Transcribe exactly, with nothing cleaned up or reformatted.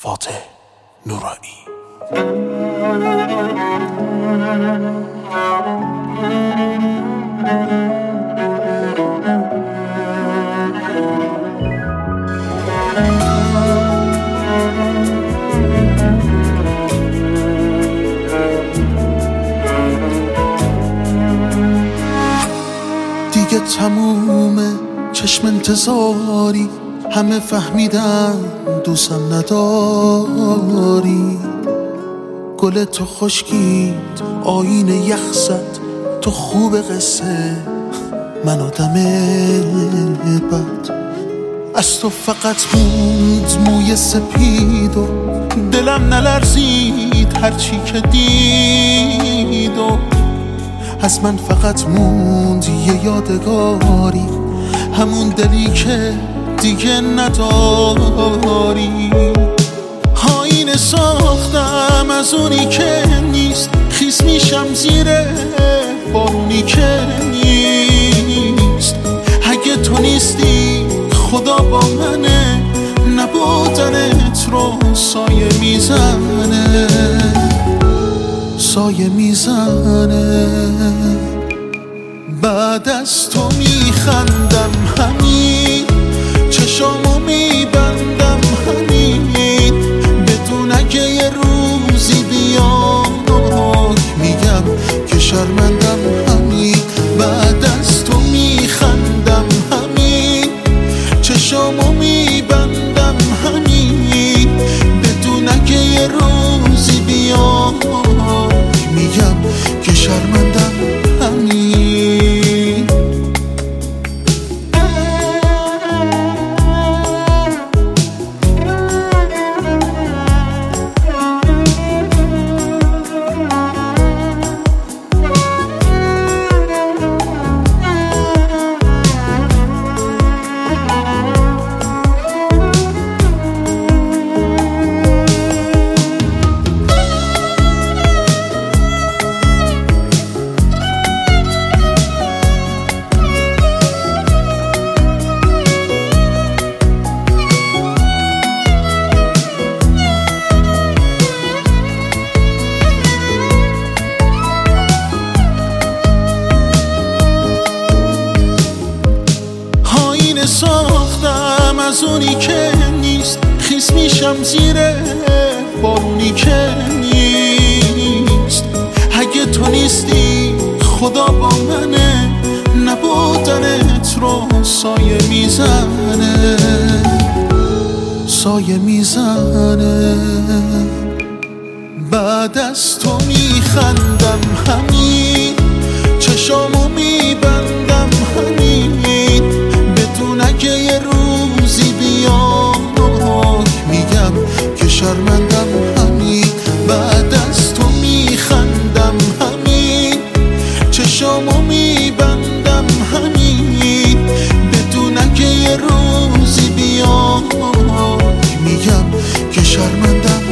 فاتح نورانی. دیگه تمومه چشم انتظاری، همه فهمیدن دوستم نداری. گل تو خشکید آین یخ زد، تو خوب قصه من آدم بد. از تو فقط موند موی سپید و دلم نلرزید هرچی که دید و از من فقط موند یه یادگاری، همون دلی که دیگه نداری. آینه ساختم از اونی که نیست، خیس میشم زیر بارونی که نیست. اگه تو نیستی خدا با منه، نبودنت رو سایه میزنه، سایه میزنه. بعد از تو میخندم همین، چشامو میبندم همین، بدون اگه یه روزی بیاد میگم که شرمندم همین. بعد از تو میخندم همین، چشامو میبندم همین، بدون اگه یه روزی بیاد میگم که شرمندم همین. ساختم از اونی که نیست، خیس میشم زیر بارونی که نیست. اگه تو نیستی خدا با منه، نبودنت رو سایه میزنه، سایه میزنه. بعد از تو میخندم همین، چشامو میبندم همین، بدون اگه یه روزی بیاد میگم که شرمندم همین. بعد از تو میخندم همین، چشامو میبندم همین، بدون اگه یه روزی بیاد میگم که شرمندم